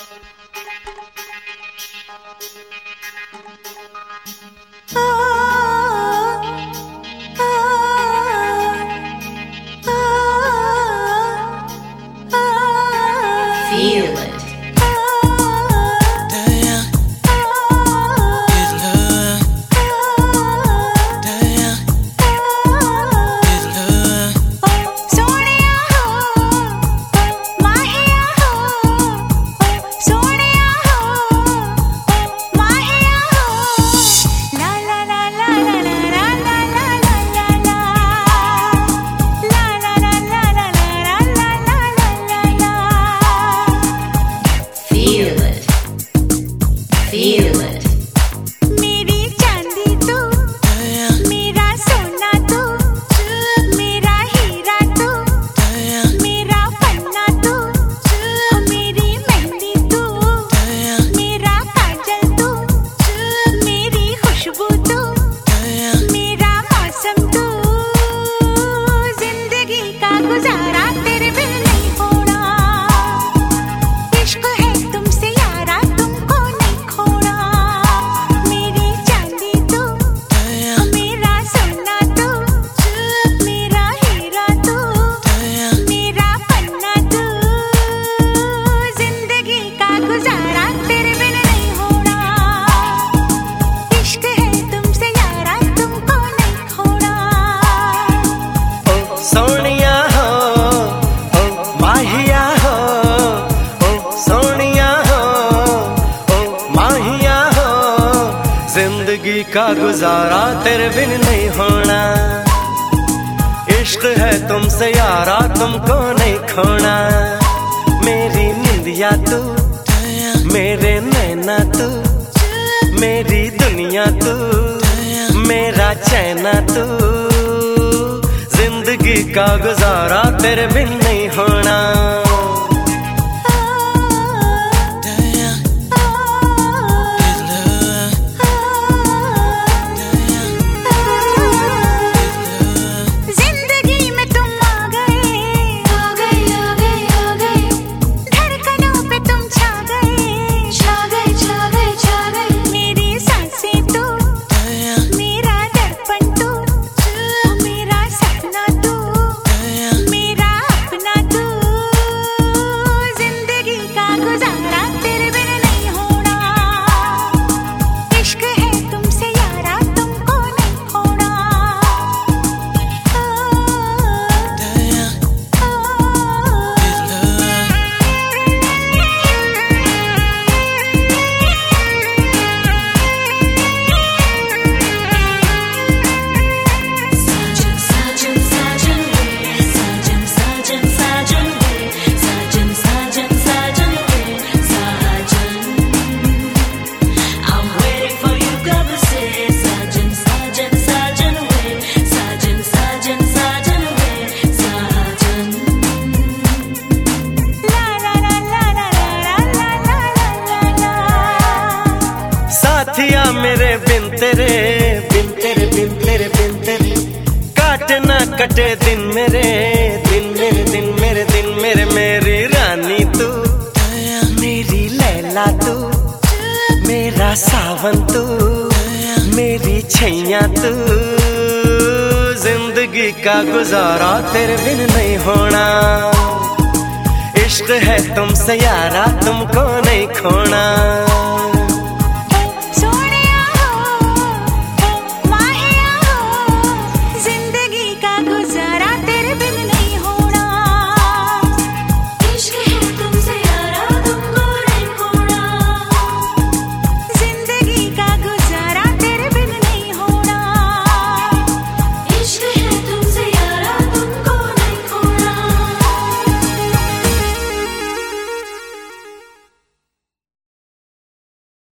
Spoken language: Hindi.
Feel it. Feel it. मेरी चांदी तू, मेरा सोना तू, मेरा हीरा तू, मेरा पन्ना तू, मेरी मेहंदी तू, मेरा काजल तू, मेरी खुशबू तू, मेरा मौसम तू। जिंदगी का गुजारा तेरे बिन नहीं होना। इश्क है तुमसे यारा, तुमको नहीं खोना। मेरी चांदी तू, मेरा सोना तू, मेरा हीरा तू, मेरा पन्ना तू। जिंदगी का गुजारा तेरे बिन नहीं होना। इश्क है तुमसे यारा, तुमको नहीं खोना। ओ सोनिया हो, ओ माहिया हो, ओ सोनिया हो, ओ माहिया हो। जिंदगी का गुजारा तेरे बिन नहीं होना। इश्क है तुमसे यारा, तुमको नहीं खोना। मेरी निंदिया तू, मेरे नैना तू, मेरी दुनिया तू, मेरा चैना तू। जिंदगी का गुजारा तेरे बिन नहीं होना। जिंदगी में तुम आ गए, आ गए, आ गए, आ गए। धड़कनों पे तुम छा गए, छा गए, छा गए, छा गए। मेरी सांसें तू, मेरा दर्पण तू, मेरा सपना तू, मेरा अपना तू। जिंदगी का गुजारा तेरे बिन नहीं होना। इश्क है तुमसे यारा, तुमको नहीं खोना। Sajan, sajan, sajan, sajan, sajan, sajan, sajan, sajan, sajan. I'm waiting for you, come say, sajan, sajan, sajan, sajan, sajan, sajan, sajan. La la la la la la la la la la। साथिया मेरे बिन तेरे, बिन तेरे, बिन तेरे, बिन तेरे। काटे ना कटे दिन मेरे, दिन मेरे, दिन मेरे, दिन मेरे। मेरी रानी तू, मेरी लैला तू, मेरा सावन तू, मेरी छैया तू। जिंदगी का गुजारा तेरे बिन नहीं होना। इश्क है तुमसे यारा, तुमको नहीं खोना।